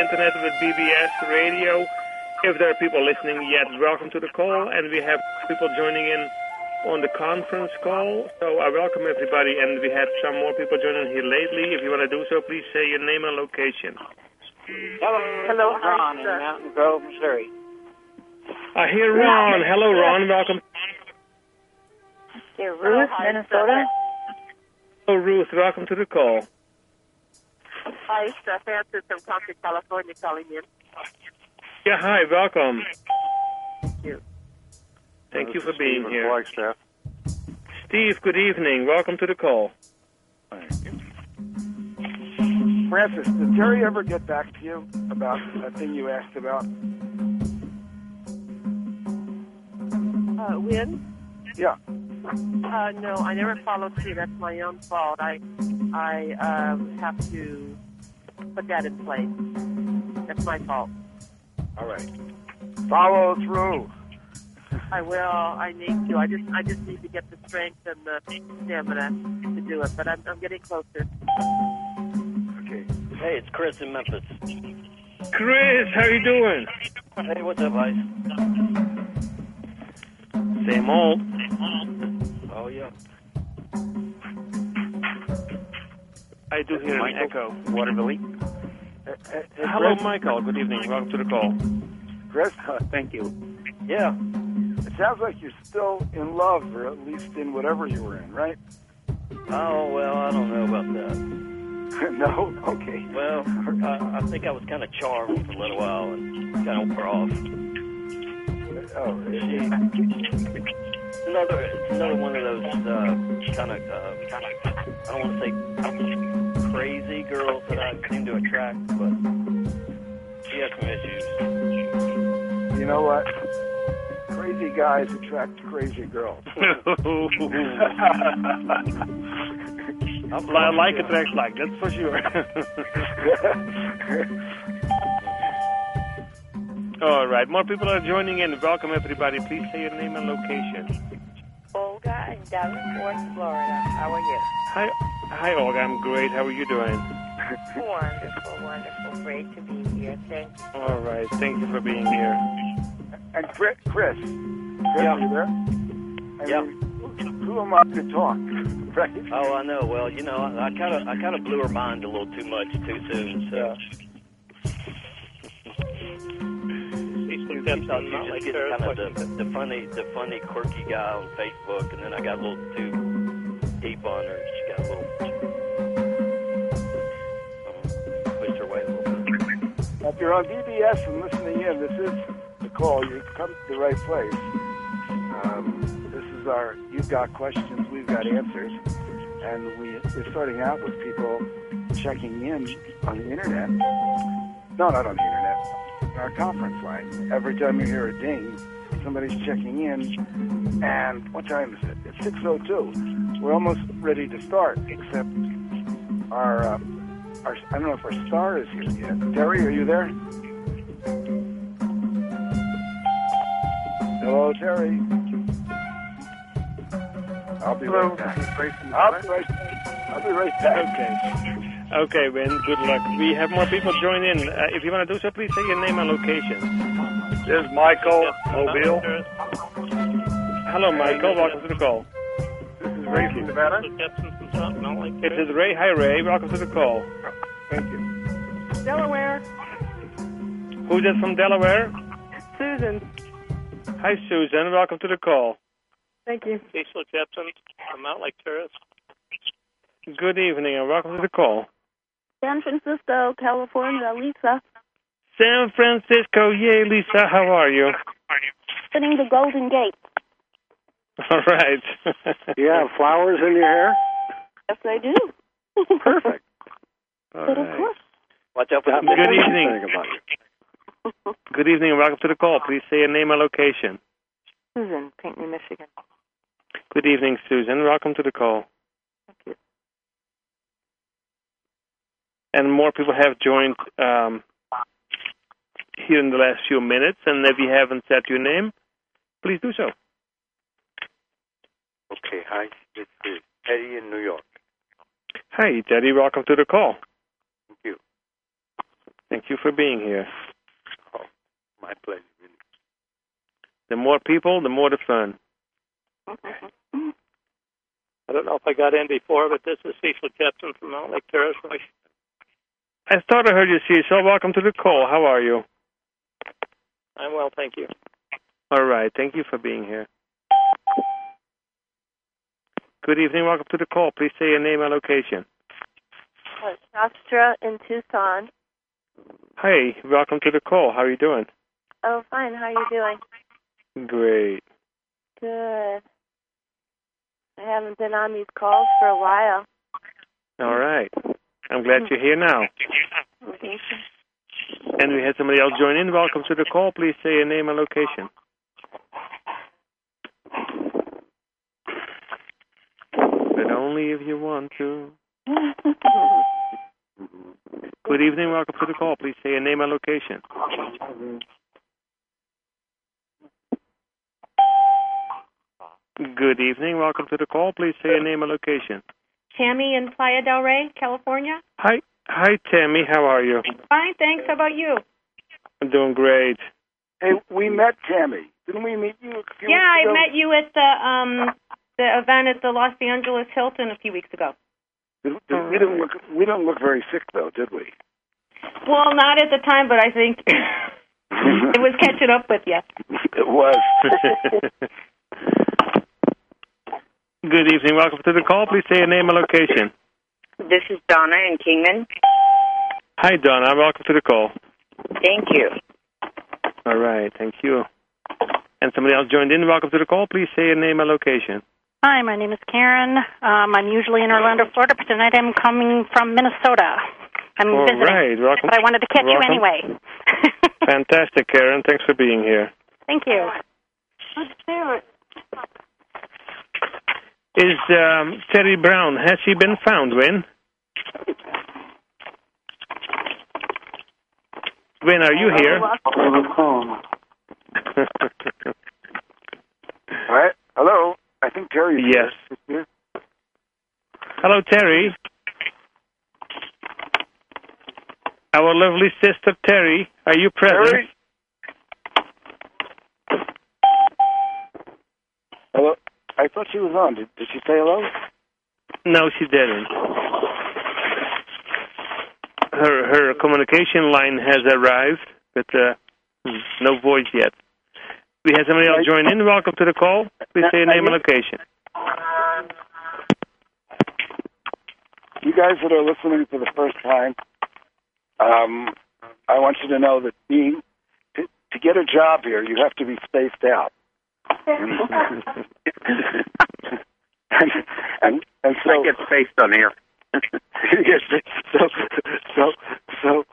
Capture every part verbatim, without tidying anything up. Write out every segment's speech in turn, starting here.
internet with B B S Radio. If there are people listening yet, welcome to the call. And we have people joining in on the conference call. So I welcome everybody. And we had some more people joining here lately. If you want to do so, please say your name and location. Hello, hello, Ron in Mountain Grove, Missouri. I hear Ron. Hello, Ron. Welcome. Here, Ruth, Minnesota. Hello, Ruth. Welcome to the call. Hi, Steph Hanson from Concord, California, calling in. Yeah, hi. Welcome. Thank you. Thank This you for is being Steve here. Flagstaff. Steve, good evening. Welcome to the call. Thank you. Francis, did Terry ever get back to you about that thing you asked about? Uh, when? Yeah. Uh, no, I never followed through. That's my own fault. I, I um, have to put that in place. That's my fault. All right. Follow through. I will. I need to. I just, I just need to get the strength and the stamina to do it. But I'm, I'm getting closer. Okay. Hey, it's Chris in Memphis. Chris, how you doing? Hey, what's up, Ice? Same old. Oh, yeah. I do hear an echo. Waterville. Uh, uh, Hello, Chris? Michael. Good evening. Welcome to the call. Chris, Thank you. Yeah. it sounds like you're still in love, or at least in whatever you were in, right? Oh, well, I don't know about that. No? Okay. Well, I, I think I was kind of charmed for a little while and kind of wore off. Oh, She, another, it's another one of those uh, kind of, uh, I don't want to say crazy girls that I seem to attract, but she has some issues. you know what? Crazy guys attract crazy girls. I like attracts like, that's for sure. All right, more people are joining in. Welcome, everybody. Please say your name and location. Olga in Davenport, Florida. How are you? Hi, hi, Olga. I'm great. How are you doing? Wonderful, wonderful. Great to be here. Thank you. All right. Thank you for being here. And Chris, Chris, Chris Yeah. are you there? I Yeah. mean, who, who am I to talk, right? Oh, I know. Well, you know, I kind of, I kind of blew her mind a little too much too soon. So you just get kind of the, the funny, the funny, quirky guy on Facebook, and then I got a little too deep on her. She got a little um, pushed her way a little bit. If you're on B B S and listening in, this is the call. You've come to the right place. Um, this is our, you've got questions, we've got answers. And we, we're starting out with people checking in on the internet. No, not on the internet. Our conference line. Every time you hear a ding, somebody's checking in. And what time is it? It's six oh two. We're almost ready to start, except our, uh, our I don't know if our star is here yet. Terry, are you there? Hello, Terry. I'll be Hello. right back. I'll be right, I'll be right back. Okay. Okay, Ben. Good luck. We have more people join in. Uh, if you want to do so, please say your name and location. This is Michael Mobile. Hello, Michael. Welcome to the call. This is Ray from Nevada. It is Ray. Hi, Ray. Welcome to the call. Thank you. Delaware. Who's that from Delaware? Susan. Hi, Susan. Welcome to the call. Thank you. Cecil Jepson from Mount Lake Terrace. Good evening and welcome to the call. San Francisco, California, Lisa. San Francisco. Yay, Lisa. How are you? Sitting the Golden Gate. All right. You have flowers in your hair? Yes, I do. Perfect. All But of right. course. Watch out for the Good big evening. Think about it. Good evening and welcome to the call. Please say your name and location. Susan, Pinckney, Michigan. Good evening, Susan. Welcome to the call. Thank you. And more people have joined um, here in the last few minutes. And if you haven't said your name, please do so. Okay, hi. This is Eddie in New York. Hi, Teddy. Welcome to the call. Thank you. Thank you for being here. Oh, my pleasure. Really. The more people, the more the fun. I don't know if I got in before, but this is Cecil Jepson from Mount Lake Terrace. I thought I heard you, Cecil. Welcome to the call. How are you? I'm well, thank you. All right. Thank you for being here. Good evening. Welcome to the call. Please say your name and location. Uh, Shastra in Tucson. Hey, welcome to the call. How are you doing? Oh, fine. How are you doing? Great. Good. I haven't been on these calls for a while. All right. I'm glad you're here now. Okay. And we had somebody else join in. Welcome to the call. Please say your name and location. But only if you want to. Good evening. Welcome to the call. Please say your name and location. Good evening. Welcome to the call. Please say your name and location. Tammy in Playa del Rey, California. Hi. Hi, Tammy. How are you? Fine, thanks. How about you? I'm doing great. Hey, we met Tammy. Didn't we meet you a few Yeah, I weeks ago? met you at the um the event at the Los Angeles Hilton a few weeks ago. Did- did- We didn't look. We didn't look very sick, though, did we? Well, not at the time, but I think it was catching up with you. It was. Good evening. Welcome to the call. Please say your name and location. This is Donna in Kingman. Hi, Donna. Welcome to the call. Thank you. All right. Thank you. And somebody else joined in. Welcome to the call. Please say your name and location. Hi, my name is Karen. Um, I'm usually in Orlando, Florida, but tonight I'm coming from Minnesota. I'm All visiting, right. Welcome. but I wanted to catch Welcome. you anyway. Fantastic, Karen. Thanks for being here. Thank you. Is um, Terry Brown, has she been found, Win? Win, are you here? All right. Hello. I think Terry's Yes. here. Hello, Terry. Our lovely sister, Terry. Are you present? Terry? Hello. I thought she was on. Did, did she say hello? No, she didn't. Her her communication line has arrived, but uh, no voice yet. We have somebody else join in. Welcome to the call. Please say your name and location. You guys that are listening for the first time, um, I want you to know that being to, to get a job here, you have to be spaced out. and, and and so I get spaced on here. yes, so so so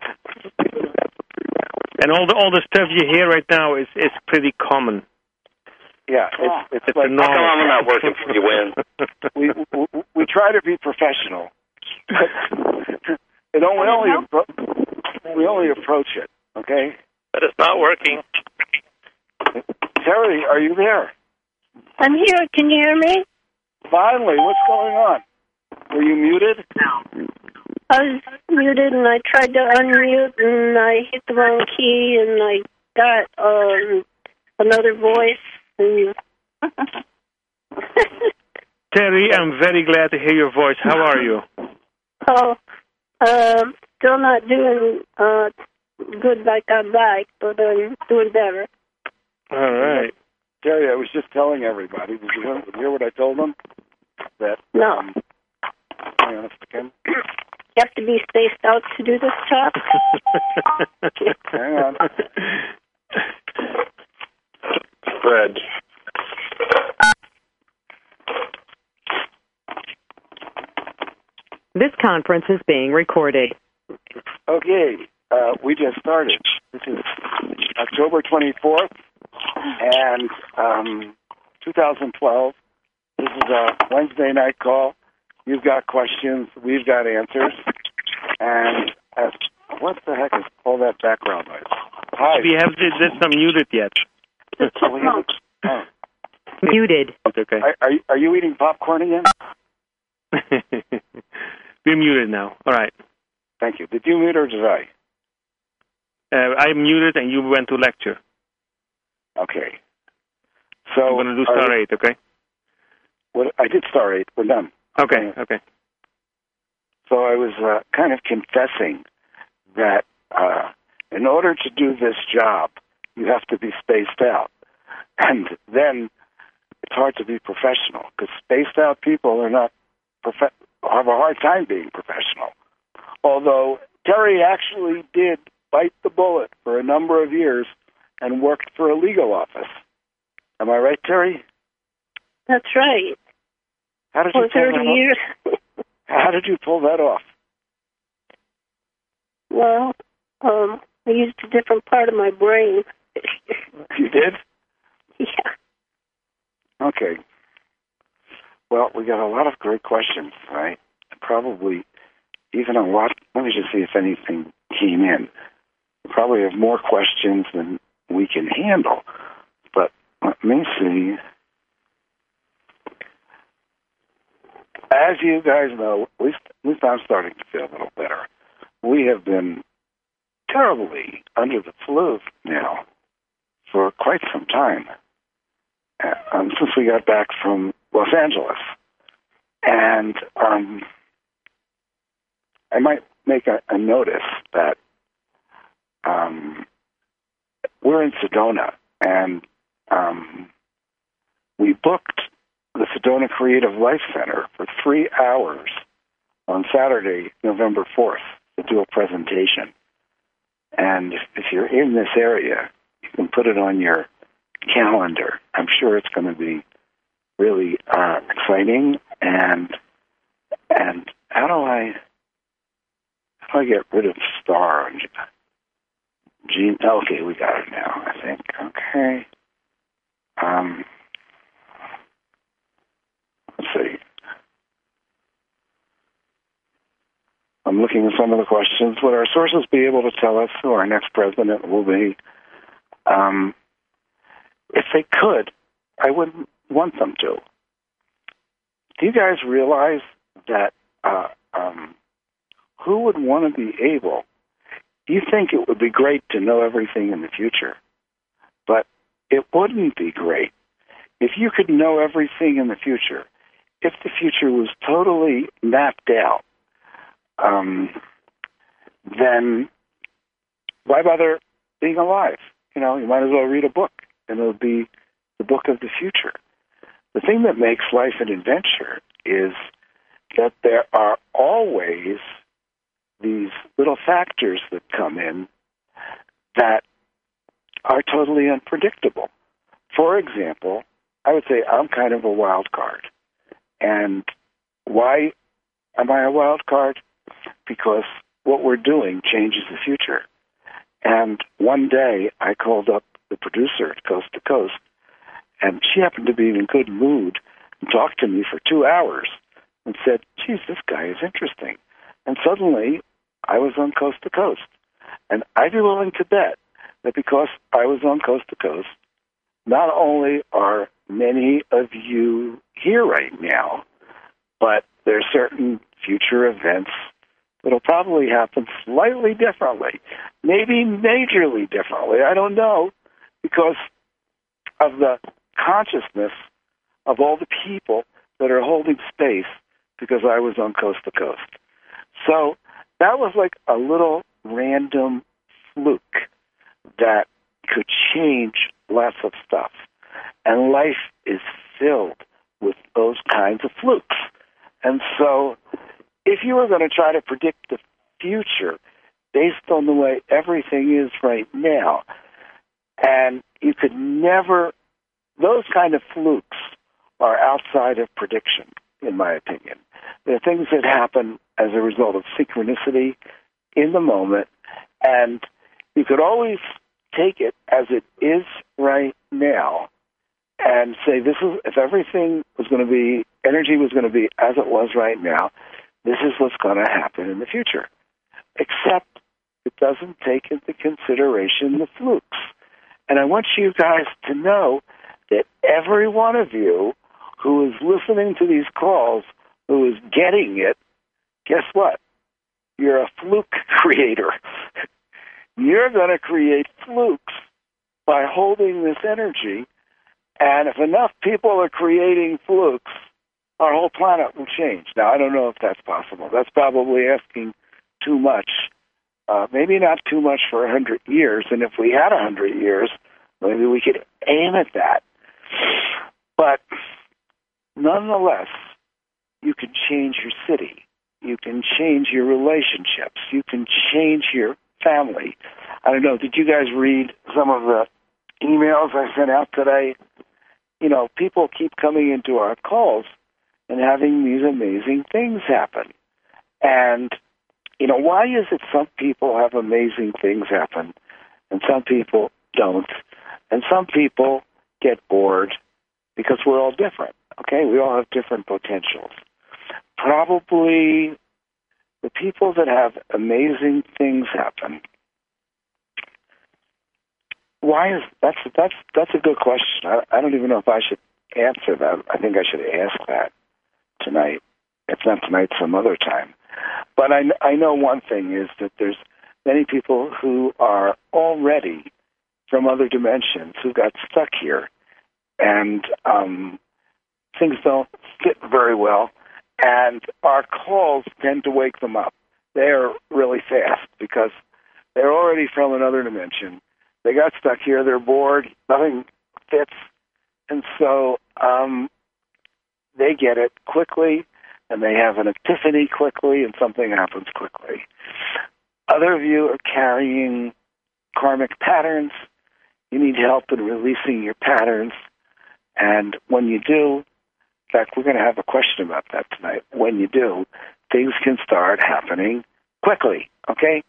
And all the all the stuff you hear right now is, is pretty common. yeah, it's, it's, It's like a normal. How come I'm not working for you, Win? we, we we try to be professional. It only, we only appro- we only approach it, okay? But it's not working. Terry, are you there? I'm here. Can you hear me? Finally, what's going on? Were you muted? I was muted and I tried to unmute and I hit the wrong key and I got um, another voice. And Terry, I'm very glad to hear your voice. How are you? oh, um, still not doing uh, good like I'd like, but I'm doing better. All right. Terry, I was just telling everybody. Did you hear, hear what I told them? That No. Um, hang on a second. You have to be spaced out to do this job? Hang on. Fred. This conference is being recorded. Okay, uh, we just started. This is October twenty-fourth, and um, two thousand twelve. This is a Wednesday night call. You've got questions, we've got answers, and uh, what the heck is all that background noise? Hi. We have this, this not muted yet. Oh, we haven't- oh. Muted. It's okay. Are, are, you, are you eating popcorn again? We're muted now. All right. Thank you. Did you mute or did I? Uh, I muted and you went to lecture. Okay. So I'm going to do star eight, okay? What I did star eight. We're done. Okay, okay. So I was uh, kind of confessing that uh, in order to do this job, you have to be spaced out. And then it's hard to be professional because spaced out people are not prof- have a hard time being professional. Although Terry actually did bite the bullet for a number of years and worked for a legal office. Am I right, Terry? That's right. How did For you pull thirty that off? years. How did you pull that off? Well, um, I used a different part of my brain. You did? Yeah. Okay. Well, we got a lot of great questions, right? Probably even a lot. Let me just see if anything came in. We probably have more questions than we can handle. But let me see. As you guys know, at least, at least I'm starting to feel a little better. We have been terribly under the flu now for quite some time, um, since we got back from Los Angeles. And um, I might make a, a notice that um, we're in Sedona, and um, we booked the Sedona Creative Life Center for three hours on Saturday, November fourth, to do a presentation. And if, if you're in this area, you can put it on your calendar. I'm sure it's going to be really uh, exciting. And and how do I how do I get rid of star on Gene? Okay, we got it now, I think. Okay. Um. Let's see. I'm looking at some of the questions. Would our sources be able to tell us who our next president will be? Um, if they could, I wouldn't want them to. Do you guys realize that uh, um, who would want to be able? You think it would be great to know everything in the future, but it wouldn't be great if you could know everything in the future. If the future was totally mapped out, um, then why bother being alive? You know, you might as well read a book, and it'll be the book of the future. The thing that makes life an adventure is that there are always these little factors that come in that are totally unpredictable. For example, I would say I'm kind of a wild card. And why am I a wild card? Because what we're doing changes the future. And one day I called up the producer at Coast to Coast, and she happened to be in a good mood and talked to me for two hours and said, geez, this guy is interesting. And suddenly I was on Coast to Coast. And I'd be willing to bet that because I was on Coast to Coast, not only are many of you here right now, but there are certain future events that will probably happen slightly differently, maybe majorly differently. I don't know, because of the consciousness of all the people that are holding space because I was on Coast to Coast. So that was like a little random fluke that could change lots of stuff. And life is filled with those kinds of flukes. And so if you were going to try to predict the future based on the way everything is right now, and you could never, those kind of flukes are outside of prediction, in my opinion. They're things that happen as a result of synchronicity in the moment, and you could always take it as it is right now and say, this is, if everything was going to be, energy was going to be as it was right now, this is what's going to happen in the future. Except it doesn't take into consideration the flukes. And I want you guys to know that every one of you who is listening to these calls, who is getting it, guess what? You're a fluke creator. you're going to create flukes by holding this energy. And if enough people are creating flukes, our whole planet will change. Now, I don't know if that's possible. That's probably asking too much. Uh, maybe not too much for a hundred years. And if we had a hundred years, maybe we could aim at that. But nonetheless, you can change your city. You can change your relationships. You can change your family. I don't know, did you guys read some of the emails I sent out today? You know, people keep coming into our calls and having these amazing things happen. And, you know, why is it some people have amazing things happen and some people don't? And some people get bored because we're all different, okay? We all have different potentials. Probably the people that have amazing things happen. Why is that's that's that's a good question. I, I don't even know if I should answer that. I think I should ask that tonight. If not tonight, some other time. But I I know one thing is that there's many people who are already from other dimensions who got stuck here, and um, things don't fit very well. And our calls tend to wake them up. They're really fast because they're already from another dimension. They got stuck here. They're bored. Nothing fits. And so um, they get it quickly, and they have an epiphany quickly, and something happens quickly. Other of you are carrying karmic patterns. You need help in releasing your patterns. And when you do, in fact, we're going to have a question about that tonight. When you do, things can start happening quickly, okay?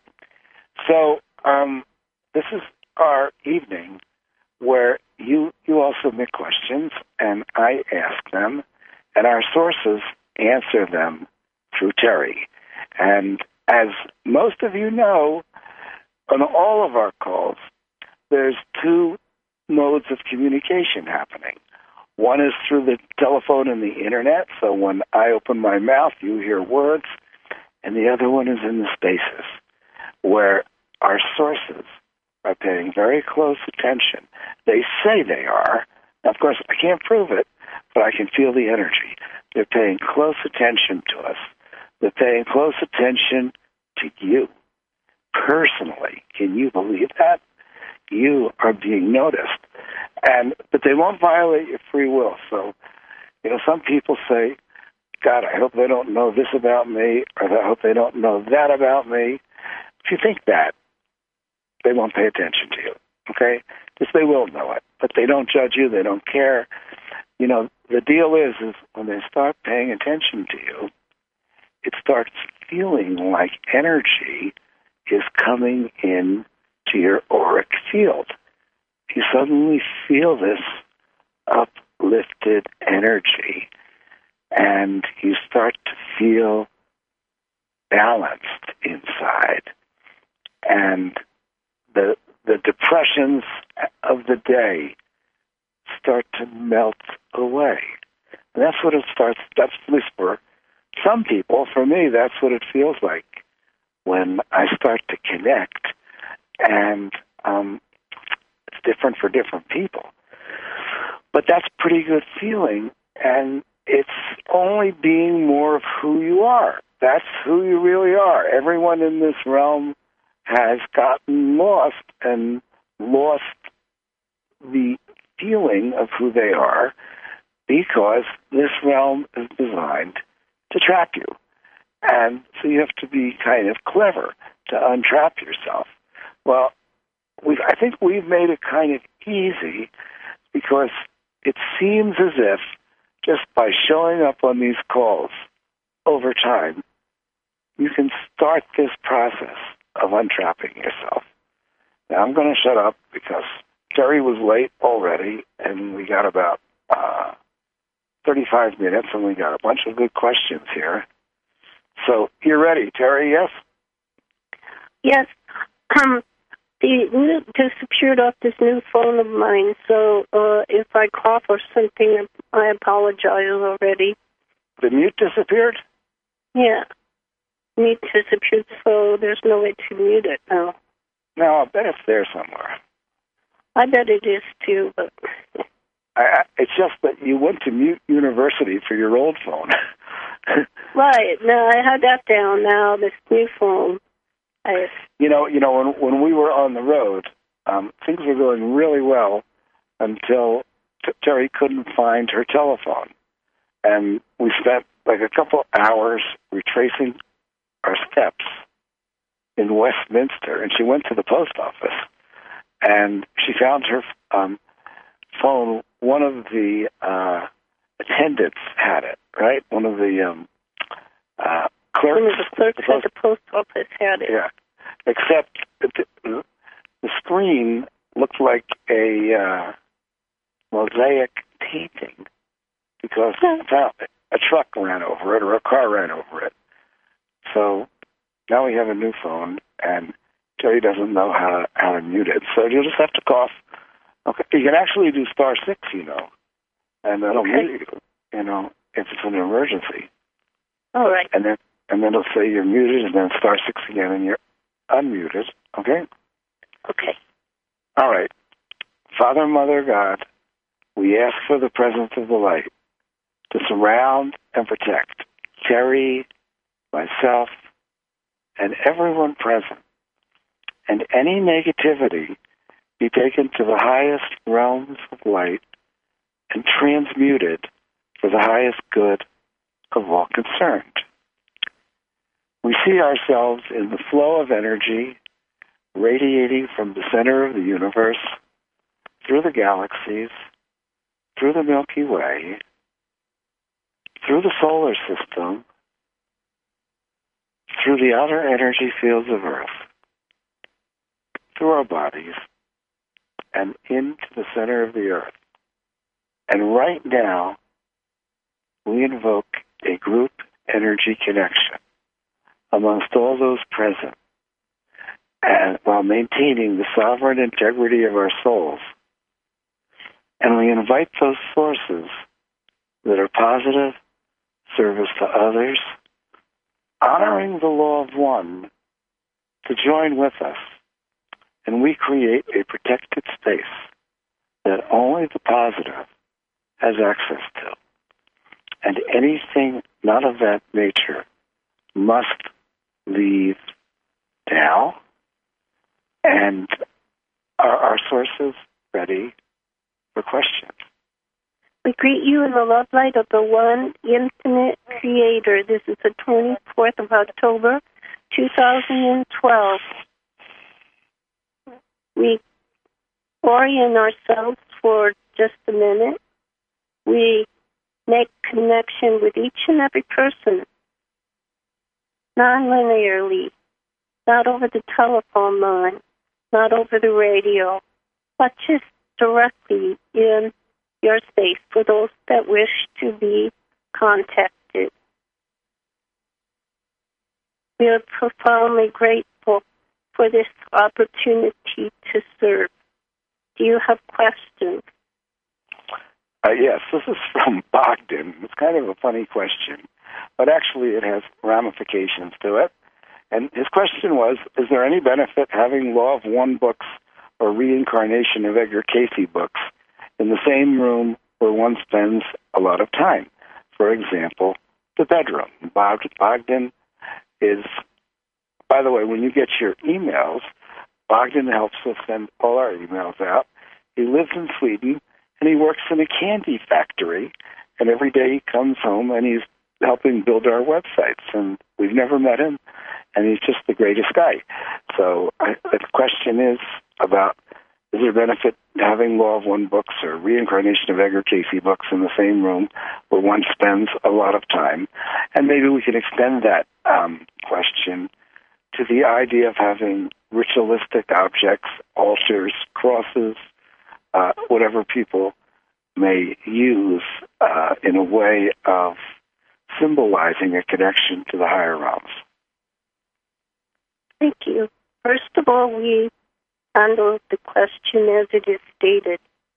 So um, this is our evening where you you all submit questions, and I ask them, and our sources answer them through Terry. And as most of you know, on all of our calls, there's two modes of communication happening. One is through the telephone and the internet, so when I open my mouth, you hear words, and the other one is in the spaces, where our sources are paying very close attention. They say they are. Now, of course, I can't prove it, but I can feel the energy. They're paying close attention to us. They're paying close attention to you personally. Can you believe that? You are being noticed. And but they won't violate your free will. So, you know, some people say, God, I hope they don't know this about me, or I hope they don't know that about me. If you think that, they won't pay attention to you, okay? Because they will know it. But they don't judge you. They don't care. You know, the deal is, is when they start paying attention to you, it starts feeling like energy is coming in to your auric field. You suddenly feel this uplifted energy, and you start to feel balanced inside. And the the depressions of the day start to melt away. And that's what it starts, that's at least for some people. For me, that's what it feels like when I start to connect. And um, it's different for different people. But that's a pretty good feeling, and it's only being more of who you are. That's who you really are. Everyone in this realm has gotten lost and lost the feeling of who they are because this realm is designed to trap you. And so you have to be kind of clever to untrap yourself. Well, we've, I think we've made it kind of easy because it seems as if just by showing up on these calls over time, you can start this process of untrapping yourself. Now, I'm going to shut up because Terry was late already, and we got about uh, thirty-five minutes, and we got a bunch of good questions here. So, you're ready, Terry, yes? Yes. Um, the new disappeared off this new phone of mine, so uh, if I cough or something, I apologize already. The mute disappeared? Yeah. Mute disappeared, so there's no way to mute it now. Now, I bet it's there somewhere. I bet it is too, but I, I, it's just that you went to Mute University for your old phone. right. No, I had that down. Now this new phone. I, you know, you know, when when we were on the road, um, things were going really well until t- Terry couldn't find her telephone, and we spent like a couple hours retracing our steps in Westminster, and she went to the post office, and she found her um, phone. One of the uh, attendants had it, right? One of the um, uh, clerks. One of the clerks at the post office had it. Yeah, except the, the screen looked like a uh, mosaic painting because a truck ran over it or a car ran over it. So now we have a new phone, and Terry doesn't know how to, how to mute it. So you'll just have to cough. Okay, you can actually do star six, you know, and that'll okay. mute you, you know, if it's an emergency. All right. And then and then it'll say you're muted, and then star six again, and you're unmuted. Okay? Okay. All right. Father, Mother, God, we ask for the presence of the light to surround and protect Terry, myself, and everyone present. And any negativity be taken to the highest realms of light and transmuted for the highest good of all concerned. We see ourselves in the flow of energy radiating from the center of the universe, through the galaxies, through the Milky Way, through the solar system, through the outer energy fields of Earth, through our bodies, and into the center of the Earth. And right now, we invoke a group energy connection amongst all those present, and while maintaining the sovereign integrity of our souls. And we invite those forces that are positive, service to others, honoring the law of one, to join with us. And we create a protected space that only the positive has access to. And anything not of that nature must leave now. And are our sources ready for questions? We greet you in the love light of the one infinite creator. This is the twenty-fourth of October, two thousand twelve. We orient ourselves for just a minute. We make connection with each and every person, non-linearly, not over the telephone line, not over the radio, but just directly in your space for those that wish to be contacted. We are profoundly grateful for this opportunity to serve. Do you have questions? Uh, yes, this is from Bogdan. It's kind of a funny question, but actually it has ramifications to it. And his question was, is there any benefit having Law of One books or Reincarnation of Edgar Cayce books in the same room where one spends a lot of time? For example, the bedroom. Bogdan is, by the way, when you get your emails, Bogdan helps us send all our emails out. He lives in Sweden, and he works in a candy factory, and every day he comes home and he's helping build our websites, and we've never met him, and he's just the greatest guy. So I, the question is about, is there benefit having Law of One books or Reincarnation of Edgar Cayce books in the same room where one spends a lot of time? And maybe we can extend that um, question to the idea of having ritualistic objects, altars, crosses, uh, whatever people may use uh, in a way of symbolizing a connection to the higher realms. Thank you. First of all, we handle the question as it is stated.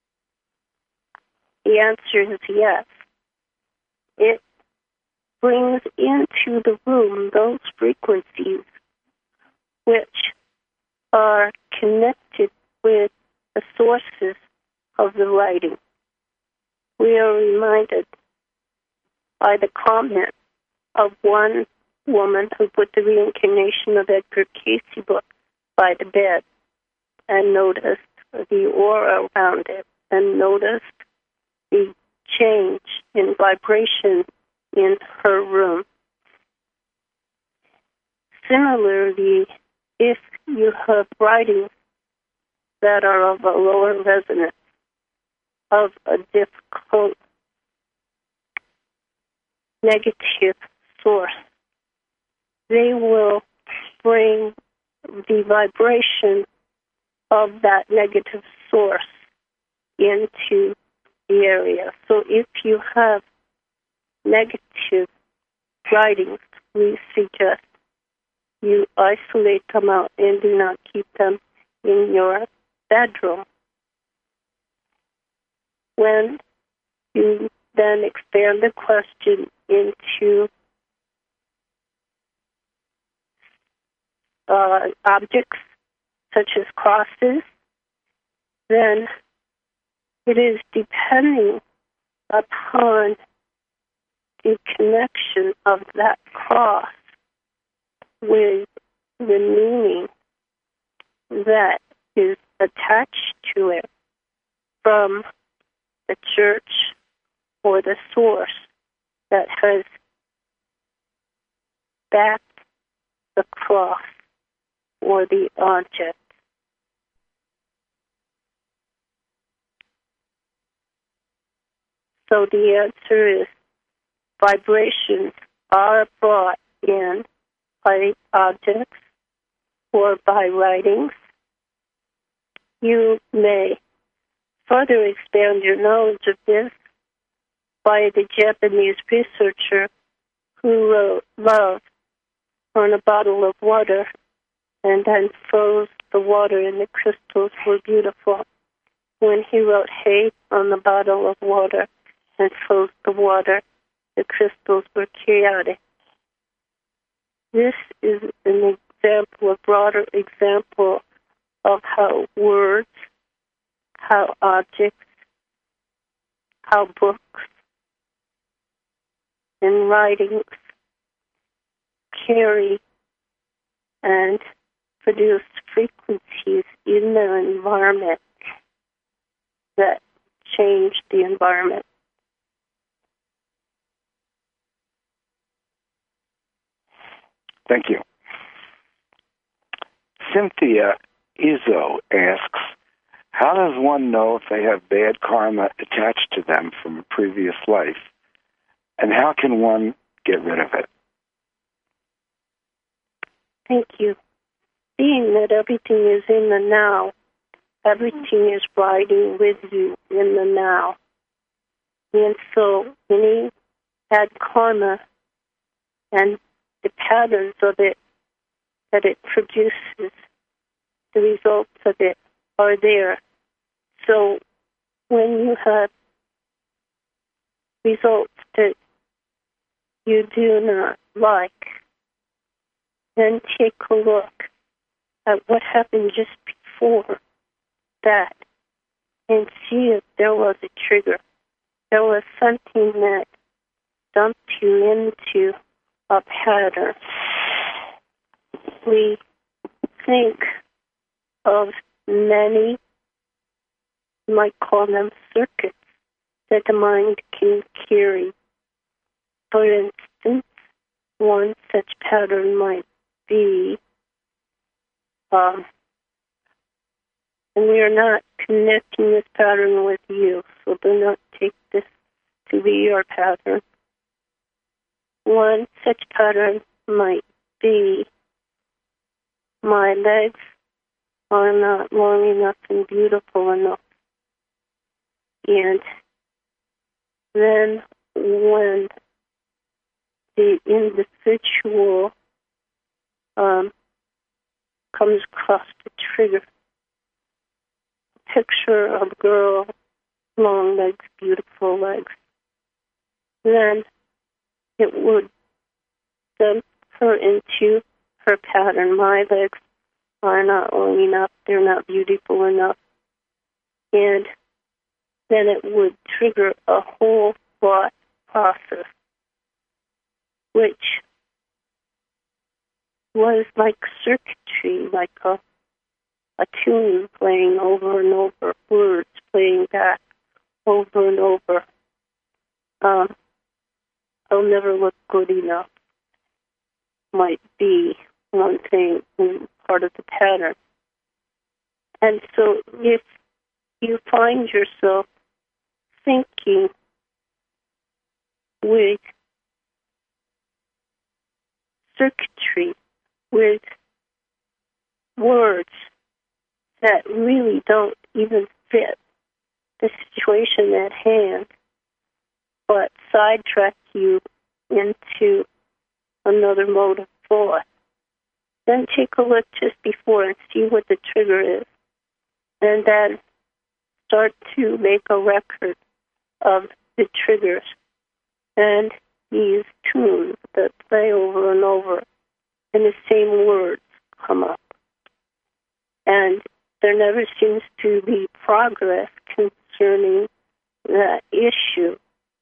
The answer is yes. It brings into the room those frequencies which are connected with the sources of the writing. We are reminded by the comment of one woman who put the reincarnation of Edgar Cayce book by the bed and noticed the aura around it and noticed the change in vibration in her room. Similarly, if you have writings that are of a lower resonance, of a difficult, negative source, they will bring the vibration of that negative source into the area. So if you have negative writings, we suggest you isolate them out and do not keep them in your bedroom. When you then expand the question into uh, objects such as crosses, then it is depending upon the connection of that cross with the meaning that is attached to it from the church or the source that has backed the cross or the object. So the answer is vibrations are brought in by objects or by writings. You may further expand your knowledge of this by the Japanese researcher who wrote love on a bottle of water and then froze the water and the crystals were beautiful. When he wrote hate on the bottle of water and froze the water, the crystals were chaotic. This is an example, a broader example of how words, how objects, how books and writings carry and produce frequencies in the environment that change the environment. Thank you. Cynthia Izzo asks, how does one know if they have bad karma attached to them from a previous life, and how can one get rid of it? Thank you. Being that everything is in the now, everything is riding with you in the now. And so any bad karma and the patterns of it that it produces, the results of it are there. So when you have results that you do not like, then take a look at what happened just before that and see if there was a trigger. There was something that dumped you into a pattern. We think of many, you might call them circuits, that the mind can carry. For instance, one such pattern might be, um, and we are not connecting this pattern with you, so do not take this to be your pattern. One such pattern might be, my legs are not long enough and beautiful enough. And then when the individual um, comes across the trigger, a picture of a girl, long legs, beautiful legs, then it would dump her into her pattern. My legs are not long enough, they're not beautiful enough. And then it would trigger a whole thought process, which was like circuitry, like a, a tune playing over and over, words playing back over and over. Um, I'll never look good enough might be one thing and part of the pattern. And so if you find yourself thinking with circuitry, with words that really don't even fit the situation at hand, but sidetrack you into another mode of thought, then take a look just before and see what the trigger is, and then start to make a record of the triggers. And these tunes that play over and over and the same words come up. And there never seems to be progress concerning that issue.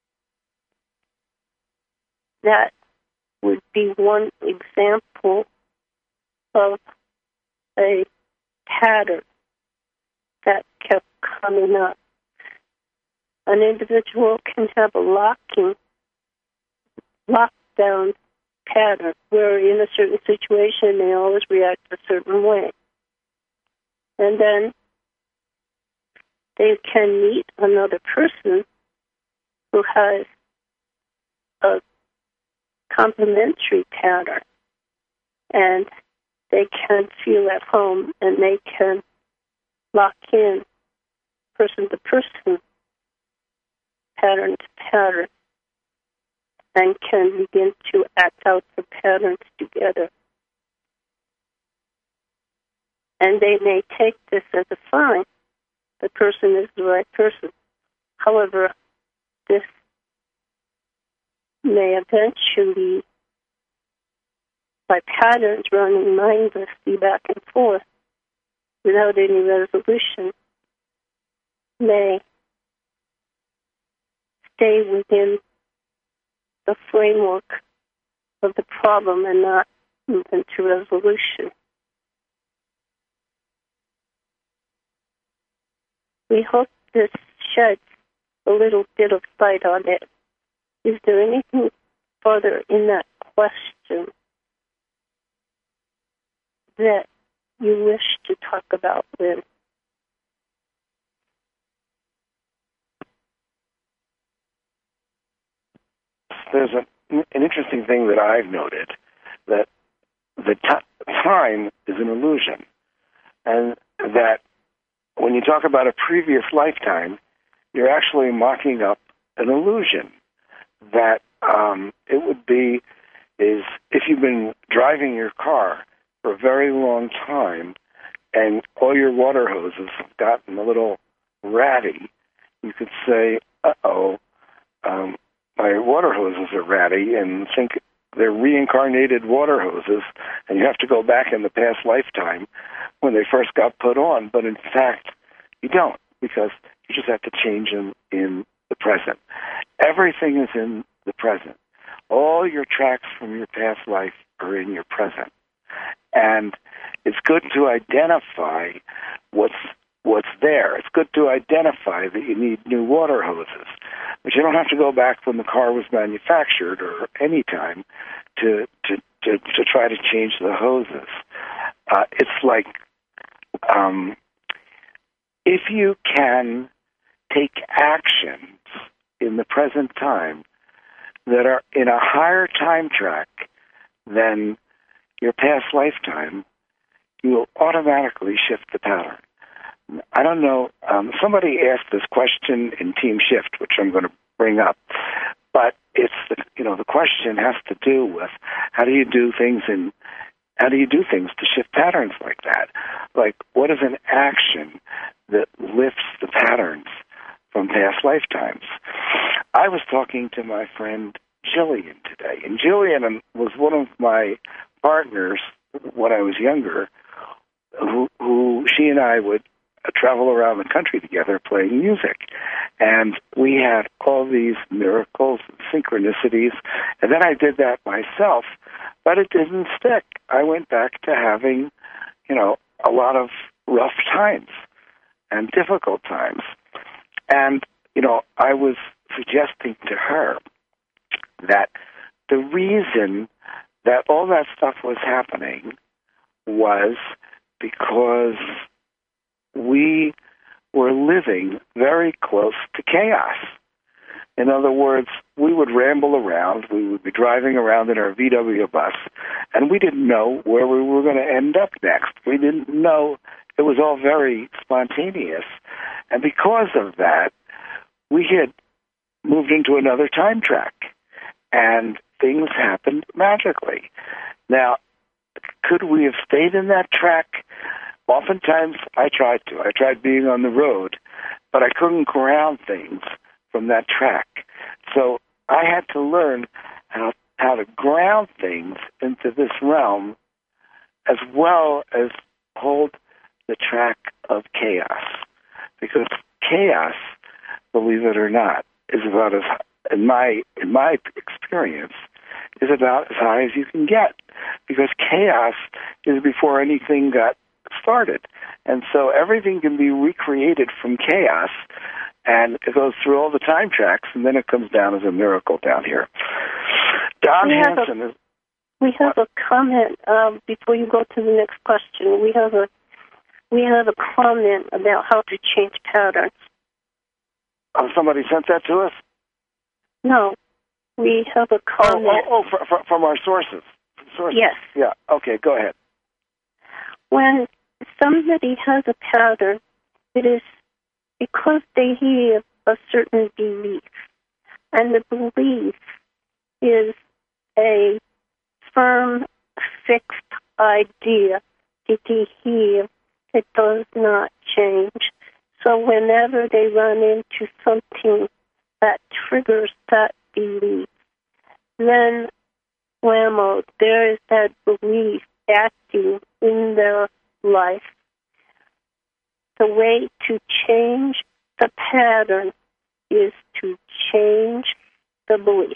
That would be one example of a pattern that kept coming up. An individual can have a locking, lockdown pattern where in a certain situation they always react a certain way. And then they can meet another person who has a complementary pattern, and they can feel at home and they can lock in person to person, pattern to pattern, and can begin to act out the patterns together. And they may take this as a sign the person is the right person. However, this may eventually, by patterns running mindlessly back and forth without any resolution, may stay within the framework of the problem and not move into resolution. We hope this sheds a little bit of light on it. Is there anything further in that question that you wish to talk about, Lynn? There's a, an interesting thing that I've noted, that the t- time is an illusion, and that when you talk about a previous lifetime, you're actually mocking up an illusion. That um, it would be is if you've been driving your car for a very long time and all your water hoses have gotten a little ratty, you could say, uh-oh, um, my water hoses are ratty, and think they're reincarnated water hoses, and you have to go back in the past lifetime when they first got put on. But in fact, you don't, because you just have to change them in the present. Everything is in the present. All your tracks from your past life are in your present. And it's good to identify what's what's there. It's good to identify that you need new water hoses. But you don't have to go back when the car was manufactured or any time to to, to, to try to change the hoses. Uh, it's like um, if you can take actions in the present time that are in a higher time track than your past lifetime, you will automatically shift the pattern. I don't know, um, somebody asked this question in Team Shift, which I'm going to bring up, but it's the, you know, the question has to do with how do you do things in how do you do things to shift patterns like that? Like, what is an action that lifts the patterns from past lifetimes? I was talking to my friend Jillian today, and Jillian was one of my partners when I was younger, who, who she and I would travel around the country together playing music. And we had all these miracles and synchronicities. And then I did that myself, but it didn't stick. I went back to having, you know, a lot of rough times and difficult times. And, you know, I was suggesting to her that the reason that all that stuff was happening was because we were living very close to chaos. In other words, we would ramble around, we would be driving around in our V W bus, and we didn't know where we were going to end up next. We didn't know. It was all very spontaneous. And because of that, we had moved into another time track, and things happened magically. Now, could we have stayed in that track? Oftentimes, I tried to. I tried being on the road, but I couldn't ground things from that track. So I had to learn how, how to ground things into this realm as well as hold the track of chaos. Because chaos, believe it or not, is about as, in my in my experience, is about as high as you can get. Because chaos is before anything got started. And so everything can be recreated from chaos, and it goes through all the time tracks, and then it comes down as a miracle down here. Don we Hanson have a, is... We have a comment um, before you go to the next question. We have a we have a comment about how to change patterns. Oh, somebody sent that to us? No, we have a comment. Oh, oh, oh for, for, from our sources. sources. Yes. Yeah, okay, go ahead. When somebody has a pattern, it is because they have a certain belief. And the belief is a firm, fixed idea that they have that does not change. So whenever they run into something that triggers that belief, then, whammo, there is that belief acting in their life. The way to change the pattern is to change the belief.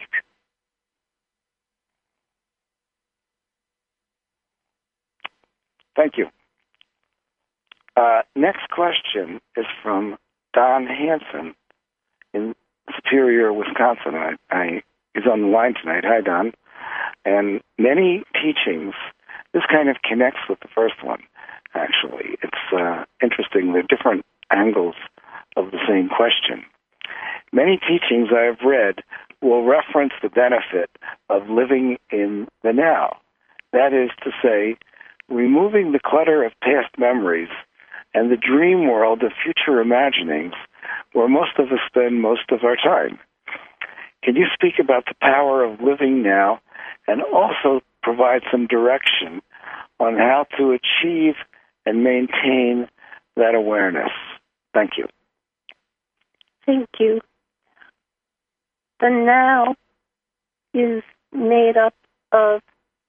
Thank you. Uh, next question is from Don Hanson in Superior, Wisconsin. I, I is on the line tonight. Hi, Don. And many teachings, this kind of connects with the first one, actually. It's uh, interesting. They're different angles of the same question. Many teachings I have read will reference the benefit of living in the now. That is to say, removing the clutter of past memories and the dream world of future imaginings where most of us spend most of our time. Can you speak about the power of living now and also provide some direction on how to achieve and maintain that awareness? Thank you. Thank you. The now is made up of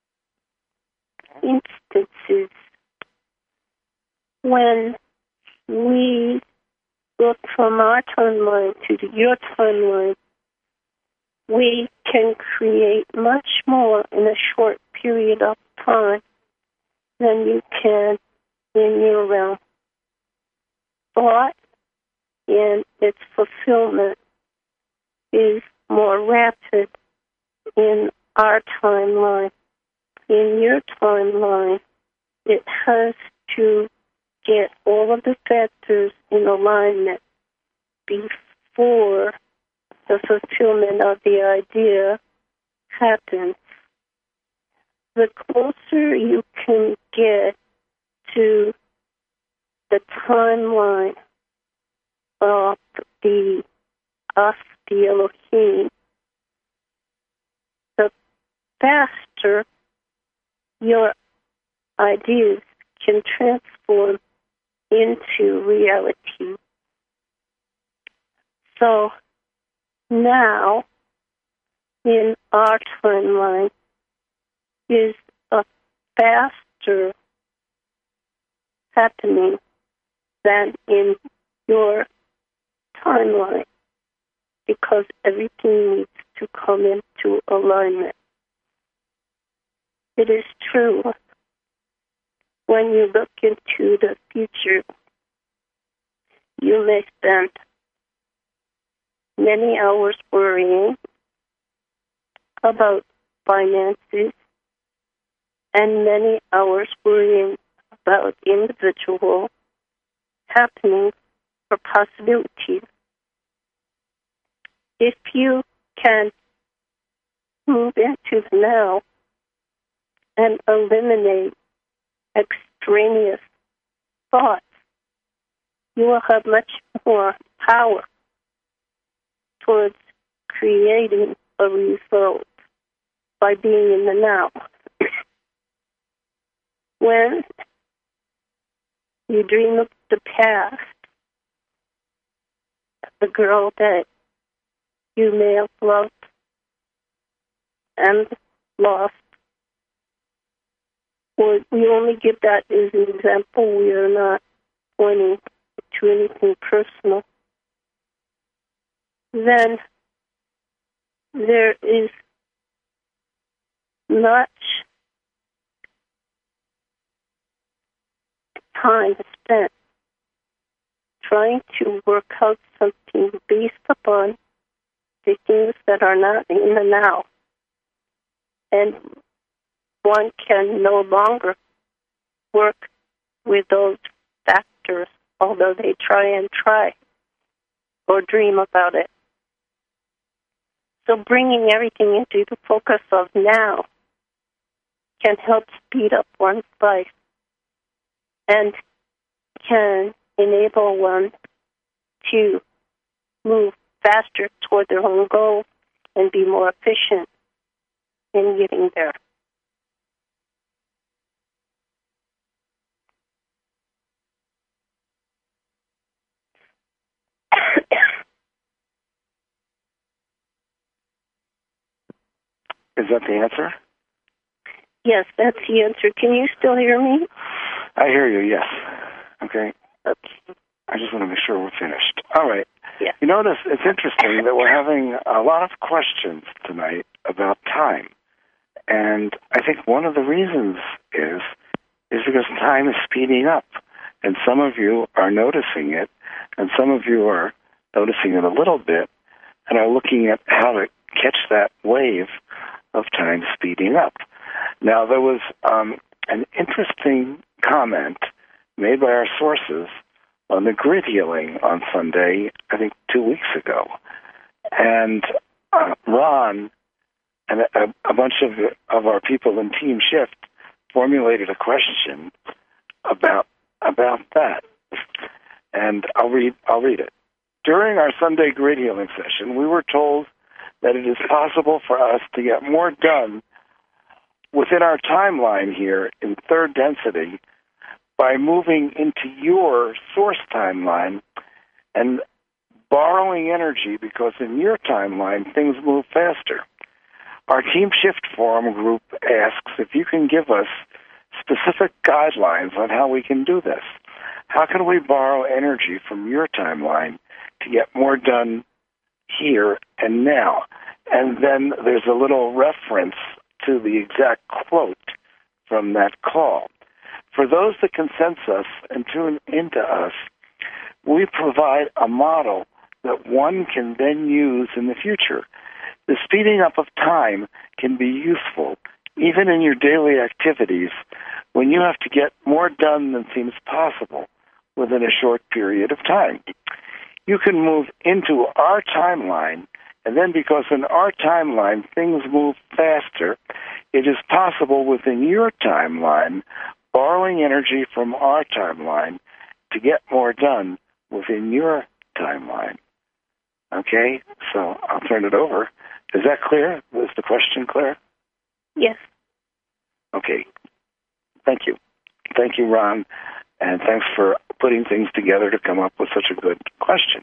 instances when we look from our timeline to your timeline, we can create much more in a short period of time than you can in your realm. Thought and its fulfillment is more rapid in our timeline. In your timeline, it has to get all of the factors in alignment before the fulfillment of the idea happens. The closer you can get to the timeline of the us, the Elohim, the faster your ideas can transform into reality. So now, in our timeline, is a faster happening than in your timeline, because everything needs to come into alignment. It is true. When you look into the future, you may spend many hours worrying about finances and many hours worrying about individual happenings or possibilities. If you can move into the now and eliminate extraneous thoughts, you will have much more power towards creating a result by being in the now. When you dream of the past, the girl that you may have loved and lost, or we only give that as an example. We are not pointing to anything personal. Then there is much time spent trying to work out something based upon the things that are not in the now. And one can no longer work with those factors, although they try and try or dream about it. So bringing everything into the focus of now can help speed up one's life and can enable one to move faster toward their own goal and be more efficient in getting there. Is that the answer? Yes, that's the answer. Can you still hear me? I hear you, yes. Okay. Okay. I just want to make sure we're finished. All right. Yeah. You notice it's interesting that we're having a lot of questions tonight about time. And I think one of the reasons is is because time is speeding up. And some of you are noticing it, and some of you are noticing it a little bit, and are looking at how to catch that wave of time speeding up. Now, there was um, an interesting comment made by our sources on the grid healing on Sunday, I think two weeks ago. And uh, Ron and a, a bunch of, of our people in Team Shift formulated a question about about that. And I'll read I'll read it. During our Sunday grid healing session, we were told that it is possible for us to get more done within our timeline here in third density by moving into your source timeline and borrowing energy, because in your timeline things move faster. Our Team Shift Forum group asks if you can give us specific guidelines on how we can do this. How can we borrow energy from your timeline to get more done here and now? And then there's a little reference to the exact quote from that call. For those that can sense us and tune into us, we provide a model that one can then use in the future. The speeding up of time can be useful, even in your daily activities, when you have to get more done than seems possible within a short period of time. You can move into our timeline, and then because in our timeline things move faster, it is possible within your timeline, borrowing energy from our timeline to get more done within your timeline. Okay, so I'll turn it over. Is that clear? Was the question clear? Yes. Okay. Thank you. Thank you, Ron, and thanks for putting things together to come up with such a good question.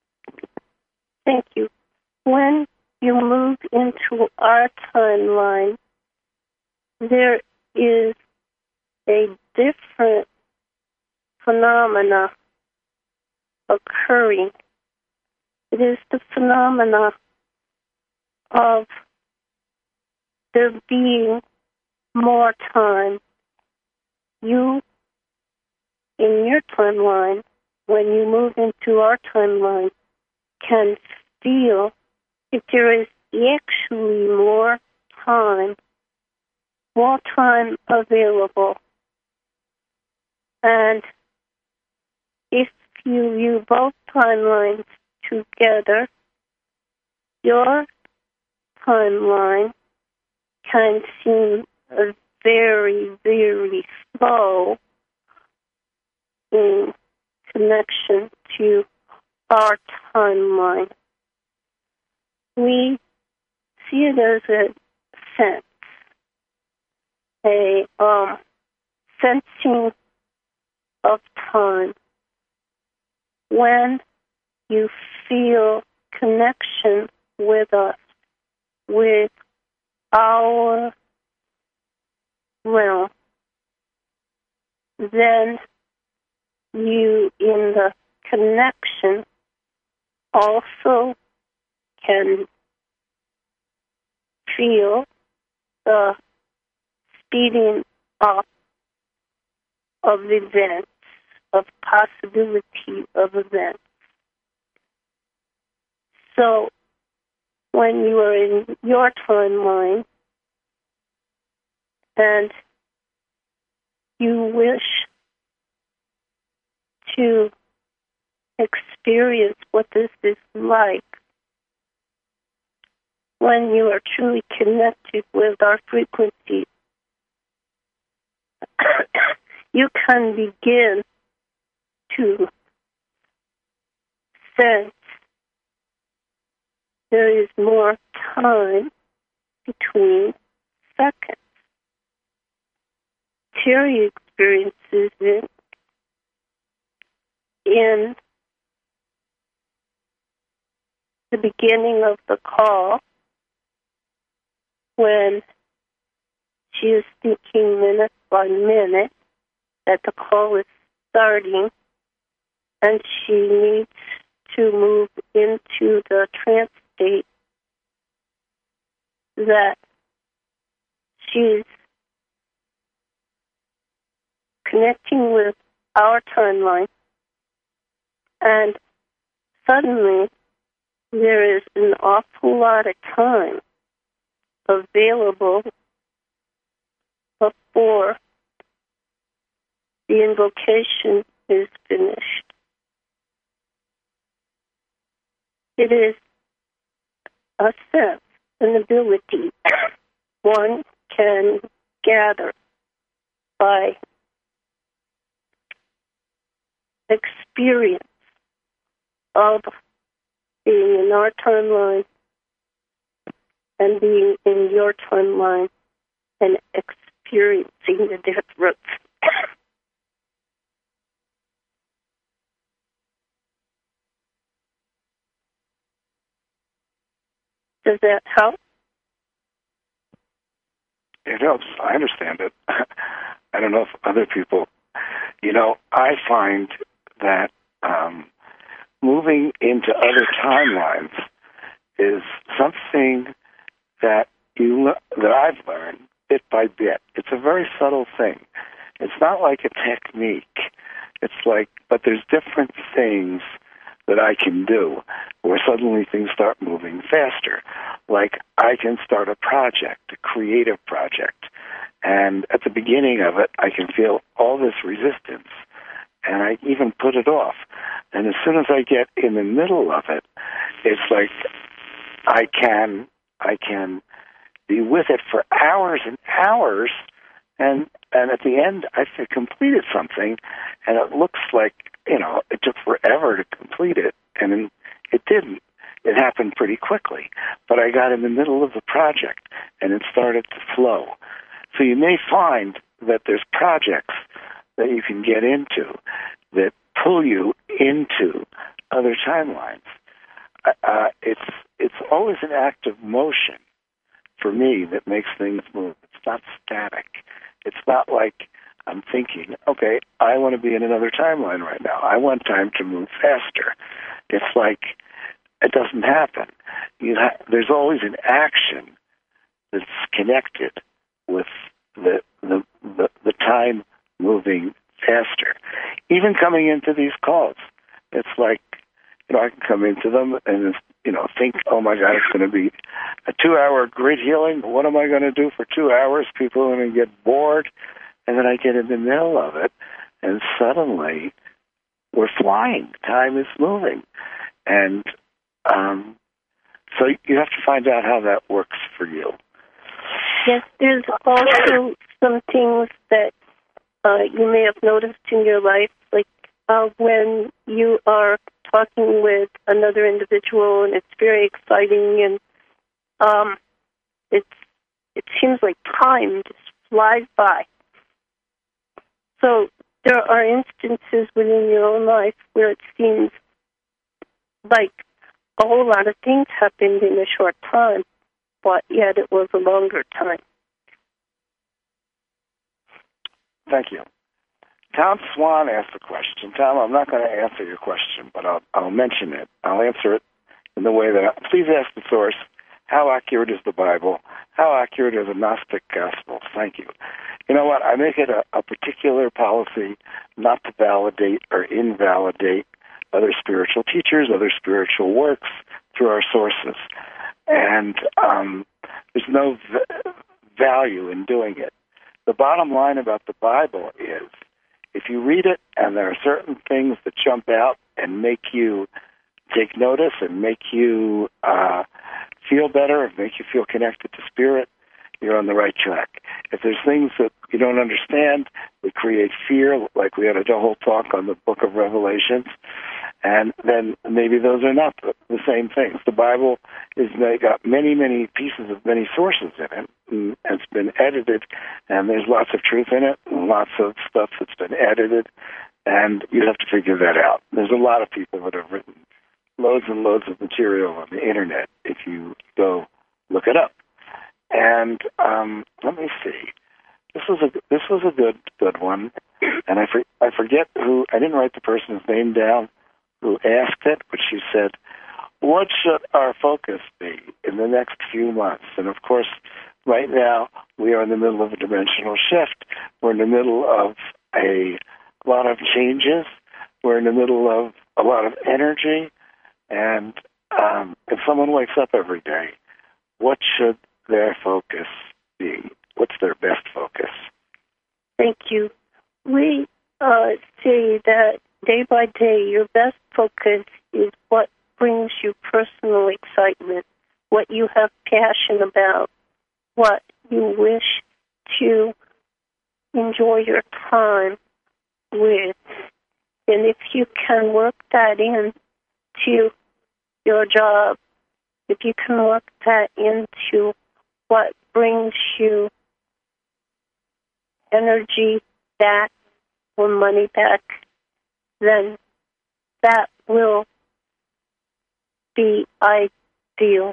Thank you. When you move into our timeline, there is a different phenomena occurring. It is the phenomena of there being more time. You, in your timeline, when you move into our timeline, can feel if there is actually more time, more time available. And if you view both timelines together, your timeline can seem very, very slow in connection to our timeline. We see it as a sense, a um, sensing of time. When you feel connection with us, with our realm, then you, in the connection, also can feel the speeding up of events, of possibility of events. So, when you are in your timeline and you wish to experience what this is like, when you are truly connected with our frequency, you can begin to sense there is more time between seconds. Terry experiences it in the beginning of the call when she is thinking minute by minute that the call is starting and she needs to move into the trance state that she's connecting with our timeline, and suddenly there is an awful lot of time available before the invocation is finished. It is a sense, an ability one can gather by experience of being in our timeline and being in your timeline and experiencing the difference. Does that help? It helps. I understand it. I don't know if other people, you know, I find that um, moving into other timelines is something that you that I've learned bit by bit. It's a very subtle thing. It's not like a technique. It's like, but there's different things that I can do where suddenly things start moving faster. Like I can start a project, a creative project, and at the beginning of it, I can feel all this resistance, and I even put it off. And as soon as I get in the middle of it, it's like I can I can be with it for hours and hours, and and at the end, I've completed something, and it looks like, you know, it took forever to complete it, and it didn't. It happened pretty quickly, but I got in the middle of the project, and it started to flow. So you may find that there's projects that you can get into that pull you into other timelines. Uh, it's it's always an act of motion for me that makes things move. It's not static. It's not like a I'm thinking, okay, I want to be in another timeline right now. I want time to move faster. It's like it doesn't happen. You ha- there's always an action that's connected with the, the the the time moving faster. Even coming into these calls, it's like, you know, I can come into them and, you know, think, oh my God, it's going to be a two-hour great healing. What am I going to do for two hours? People are going to get bored. And then I get in the middle of it, and suddenly we're flying. Time is moving. And um, so you have to find out how that works for you. Yes, there's also some things that uh, you may have noticed in your life, like uh, when you are talking with another individual and it's very exciting, and um, it's it seems like time just flies by. So there are instances within your own life where it seems like a whole lot of things happened in a short time, but yet it was a longer time. Thank you. Tom Swan asked a question. Tom, I'm not going to answer your question, but I'll, I'll mention it. I'll answer it in the way that I, please ask the source, how accurate is the Bible? How accurate are the Gnostic Gospels? Thank you. You know what? I make it a, a particular policy not to validate or invalidate other spiritual teachers, other spiritual works through our sources. And um, there's no v- value in doing it. The bottom line about the Bible is, if you read it and there are certain things that jump out and make you take notice and make you uh, feel better and make you feel connected to spirit, you're on the right track. If there's things that you don't understand, we create fear, like we had a whole talk on the book of Revelations, and then maybe those are not the, the same things. The Bible is got many, many pieces of many sources in it, and it's been edited, and there's lots of truth in it, and lots of stuff that's been edited, and you have to figure that out. There's a lot of people that have written loads and loads of material on the internet if you go look it up. And um, let me see. This was a this was a good good one, and I for, I forget who. I didn't write the person's name down who asked it, but she said, "What should our focus be in the next few months?" And of course, right now we are in the middle of a dimensional shift. We're in the middle of a lot of changes. We're in the middle of a lot of energy, and um, if someone wakes up every day, what should their focus be? What's their best focus? Thank you. We uh, say that day by day, your best focus is what brings you personal excitement, what you have passion about, what you wish to enjoy your time with. And if you can work that into your job, if you can work that into what brings you energy back or money back, then that will be ideal.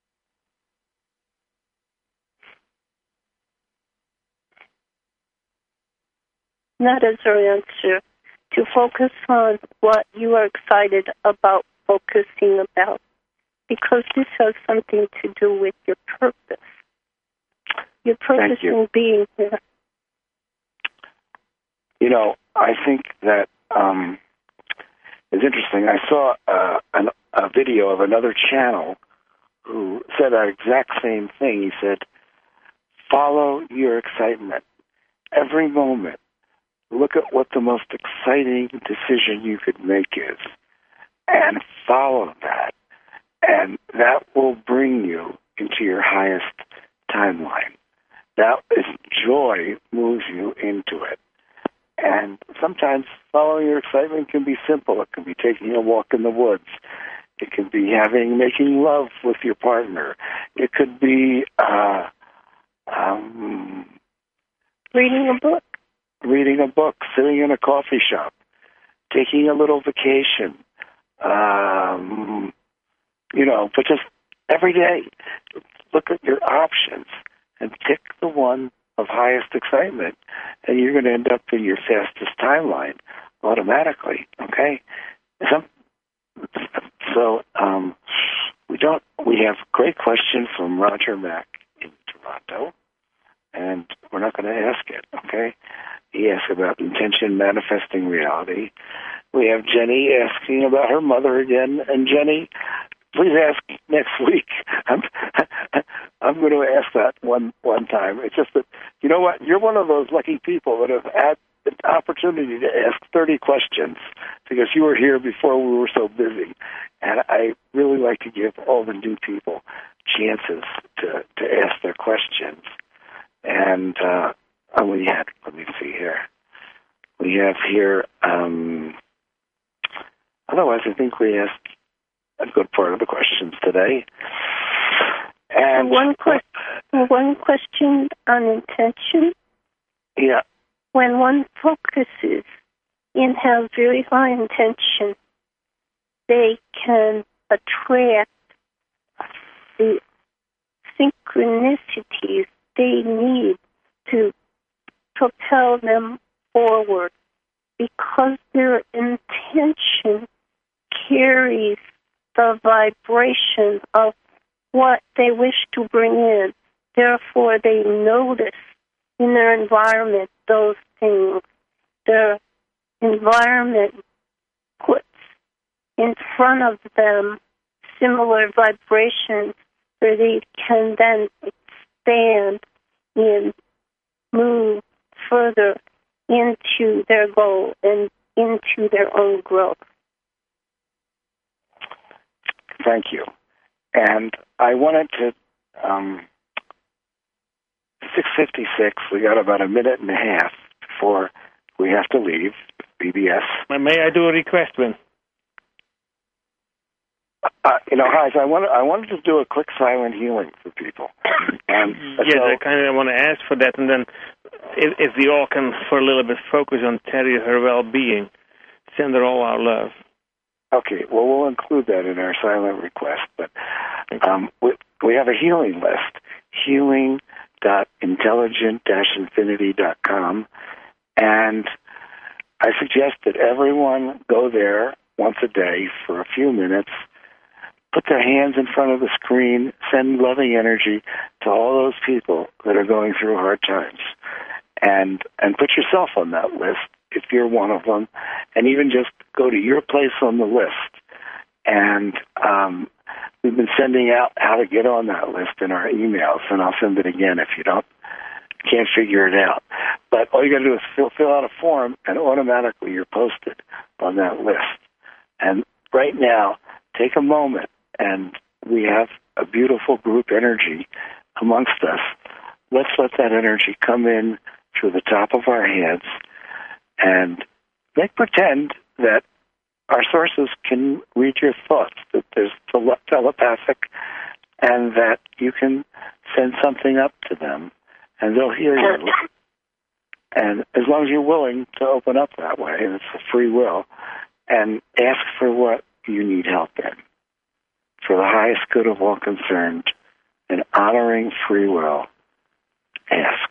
That is our answer, to focus on what you are excited about focusing about, because this has something to do with your purpose. Your purpose you. in being here. You know, I think that um, it's interesting. I saw uh, an, a video of another channel who said that exact same thing. He said, follow your excitement. Every moment, look at what the most exciting decision you could make is, and follow that. And that will bring you into your highest timeline. That is joy moves you into it. And sometimes following your excitement can be simple. It can be taking a walk in the woods. It could be having, making love with your partner. It could be uh, um, reading a book. Reading a book, sitting in a coffee shop, taking a little vacation. Um, you know, but just every day, look at your options and pick the one of highest excitement, and you're going to end up in your fastest timeline automatically. Okay, Some, so um, we don't. We have a great question from Roger Mack in Toronto, and we're not going to ask it. Okay, he asked about intention manifesting reality. We have Jenny asking about her mother again, and Jenny, please ask next week. I'm, I'm going to ask that one one time. It's just that, you know what, you're one of those lucky people that have had the opportunity to ask thirty questions because you were here before we were so busy. And I really like to give all the new people chances to, to ask their questions. And uh, oh, we had, let me see here. We have here, um, otherwise I think we asked a good part of the questions today. And one, que- one question on intention. Yeah. When one focuses and has very high intention, they can attract the synchronicities they need to propel them forward because their intention carries the vibration of what they wish to bring in. Therefore, they notice in their environment those things. Their environment puts in front of them similar vibrations where they can then expand and move further into their goal and into their own growth. Thank you. And I wanted to, um, six fifty-six, we got about a minute and a half before we have to leave B B S. May I do a request, Win? Uh, you know, guys, I wanted, I wanted to do a quick silent healing for people. And yes, so, I kind of want to ask for that, and then if, if we all can, for a little bit, focus on Terry, her well-being, send her all our love. Okay, well, we'll include that in our silent request. But um, we, we have a healing list, healing dot intelligent dash infinity dot com, and I suggest that everyone go there once a day for a few minutes, put their hands in front of the screen, send loving energy to all those people that are going through hard times, and and put yourself on that list if you're one of them, and even just go to your place on the list. And um, we've been sending out how to get on that list in our emails, and I'll send it again if you don't can't figure it out. But all you got to do is fill, fill out a form, and automatically you're posted on that list. And right now, take a moment, and we have a beautiful group energy amongst us. Let's let that energy come in through the top of our heads and make pretend that our sources can read your thoughts, that there's tele- telepathic, and that you can send something up to them, and they'll hear you. And as long as you're willing to open up that way, and it's a free will, and ask for what you need help in, for the highest good of all concerned, and honoring free will, ask.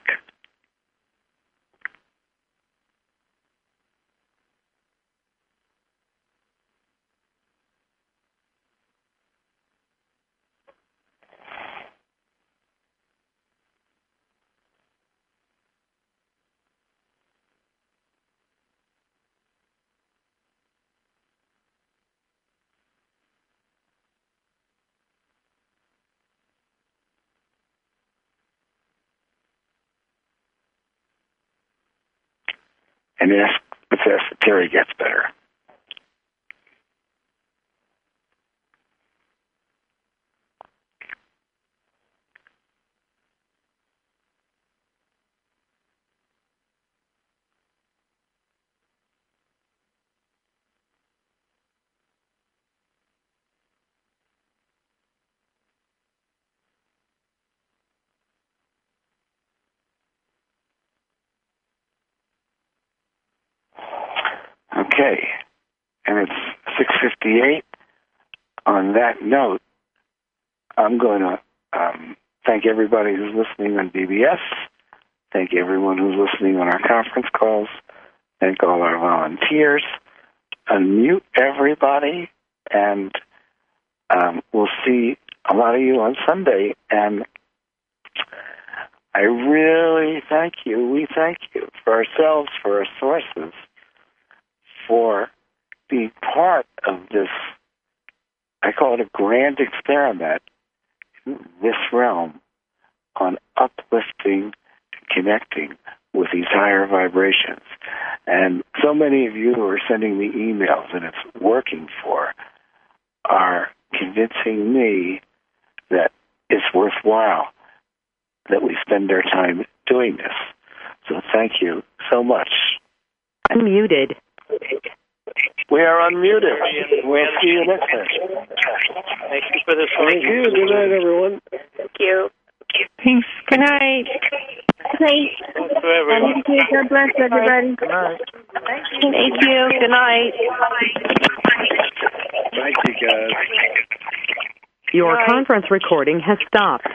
And ask if Terry gets better. Okay, and it's six fifty-eight. On that note, I'm going to um, thank everybody who's listening on B B S Thank everyone who's listening on our conference calls. Thank all our volunteers. Unmute everybody, and um, we'll see a lot of you on Sunday. And I really thank you. We thank you for ourselves, for our sources, for being part of this, I call it a grand experiment in this realm on uplifting and connecting with these higher vibrations. And so many of you who are sending me emails and it's working for are convincing me that it's worthwhile that we spend our time doing this. So thank you so much. Unmuted. We are unmuted. We'll see you next time. Thank you for this. Thank you. Good night, everyone. Thank you. Thanks. Good night. Good night. Thank you. God bless everybody. Good night. Thank you. Thank you. Good night. Thank you, guys. Your conference recording has stopped.